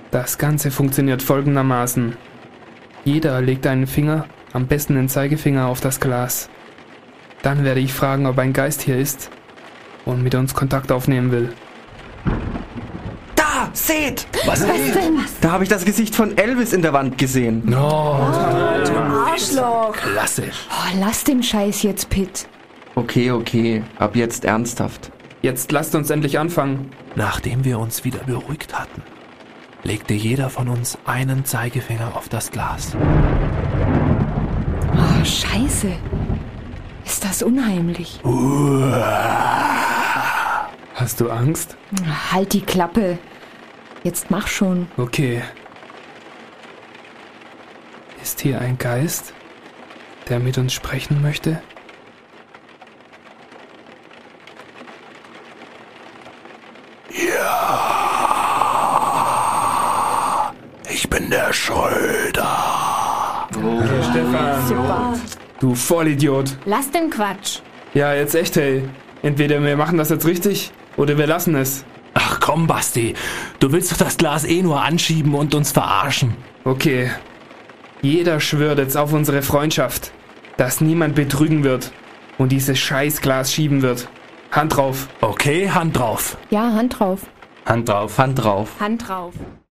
Das Ganze funktioniert folgendermaßen. Jeder legt einen Finger, am besten den Zeigefinger, auf das Glas. Dann werde ich fragen, ob ein Geist hier ist und mit uns Kontakt aufnehmen will. Da, seht! Was denn? Da habe ich das Gesicht von Elvis in der Wand gesehen. Oh, Arschloch. klasse. Oh, lass den Scheiß jetzt, Pitt. Okay, ab jetzt ernsthaft. Jetzt lasst uns endlich anfangen. Nachdem wir uns wieder beruhigt hatten, legte jeder von uns einen Zeigefinger auf das Glas. Oh, Scheiße. Ist das unheimlich. Hast du Angst? Halt die Klappe. Jetzt mach schon. Okay. Ist hier ein Geist, der mit uns sprechen möchte? Ich bin der Schröder. Hey, Stefan. Super. Du Vollidiot. Lass den Quatsch. Ja, jetzt echt, hey. Entweder wir machen das jetzt richtig oder wir lassen es. Ach komm, Basti. Du willst doch das Glas eh nur anschieben und uns verarschen. Okay. Jeder schwört jetzt auf unsere Freundschaft, dass niemand betrügen wird und dieses Scheißglas schieben wird. Hand drauf. Okay, Hand drauf. Ja, Hand drauf. Hand drauf. Hand drauf.